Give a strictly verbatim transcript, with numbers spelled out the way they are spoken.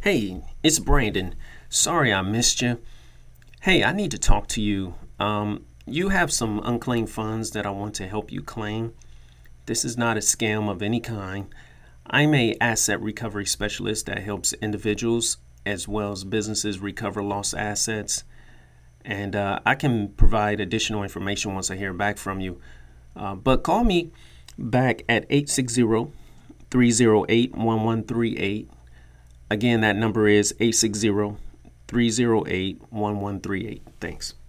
Hey, it's Brandon. Sorry I missed you. Hey, I need to talk to you. Um, you have some unclaimed funds that I want to help you claim. This is not a scam of any kind. I'm a asset recovery specialist that helps individuals as well as businesses recover lost assets, and uh, I can provide additional information once I hear back from you. Uh, but call me back at eight six zero, three zero eight, one one three eight. Again, that number is eight six zero, three zero eight, one one three eight. Thanks.